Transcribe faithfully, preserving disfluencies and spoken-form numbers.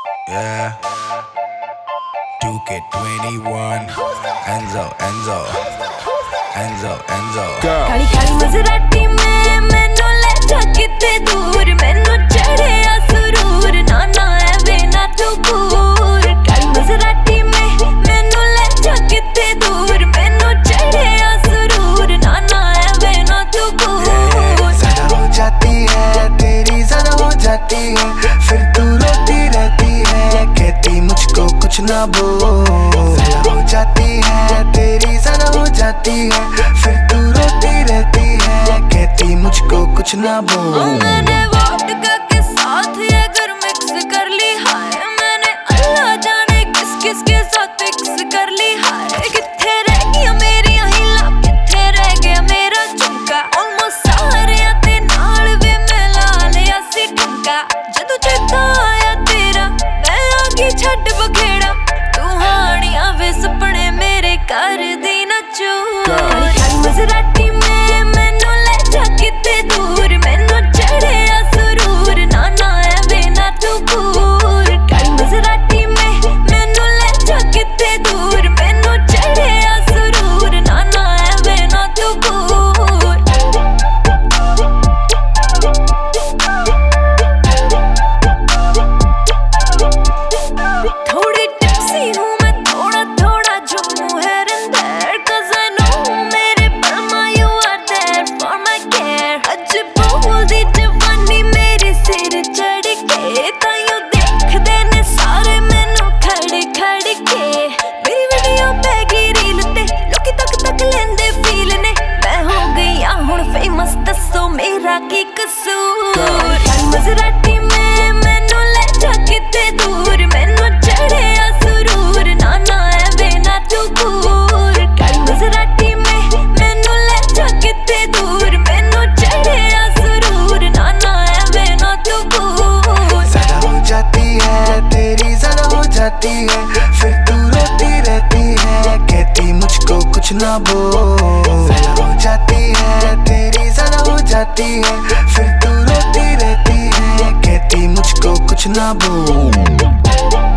Yeah. two K twenty-one. Enzo, Enzo. Enzo, Enzo. Kali Kali मज़राटी में मैनू ले जा किते दूर, मैनू चढ़िया सुरूर, ना ना एवे ना तू घूर। काली मज़राटी में मैनू ले जा किते दूर, मैनू चढ़िया सुरूर, ना ना एवे ना तू घूर। ज़्यादा हो जाती है तेरी, ज़्यादा हो जाती है, फिर तू रोती रहती है, कहती मुझको कुछ ना बोल। ज़्यादा हो जाती है तेरी, ज़्यादा हो जाती है, फिर तू रोती रहती है, कहती मुझको कुछ ना बोल। मैंने वोडका के साथ ये अगर मिक्स कर ली हाय, मैंने अल्लाह जाने किस किस के साथ मिक्स कर ली हाय। किथे रह गया मेरी हिला, किथे रह गया मेरा झुमका, ऑलमोस्ट सारे ते नाल वे मैं ला लिया सी ठुमका। जदों चेता आया तेरा मैं आगे छड्ड बखेड़ा, तू हानी आवे सपने मेरे कर दी ना चूर। काली काली मज़राटी में मैनू ले जा किते दूर, मैनू चढ़िया सुरूर, ना ना एवे ना तू घूर। काली मज़राटी में मैनू ले जा किते दूर, मैनू चढ़िया सुरूर, ना ना एवे ना तू घूर। थोड़ी टिप्सी हूँ मैं, थोड़ा थोड़ा झूमू है रिंदर, cause I know मेरे पलमा you are there for my care। अज बोल दी जवानी मेरे सिर चढ़ के, ताइयों देखदे ने सारे मैनू खड़ खड़ के। मेरी वीडियो पै गई रील ते लोकी तक तक लेंदे फील ने, मैं हो गई आ हुण फेमस, दसो मेरा की कसूर। काली मज़राटी में मैनू ले जा किते दूर, मैनू चढ़िया सुरूर, ना ना एवे ना तू घूर। काली मज़राटी में मैनू ले जा किते दूर, मैनू चढ़िया सुरूर, ना ना एवे ना तू घूर। ज़्यादा हो जाती है तेरी, ज़्यादा हो जाती है, फिर तू रोती रहती है, कहती मुझको कुछ ना बोल। ज़्यादा हो जाती है तेरी, ज़्यादा हो जाती है, फिर तू रोती रहती है, कहती मुझको कुछ ना बोल।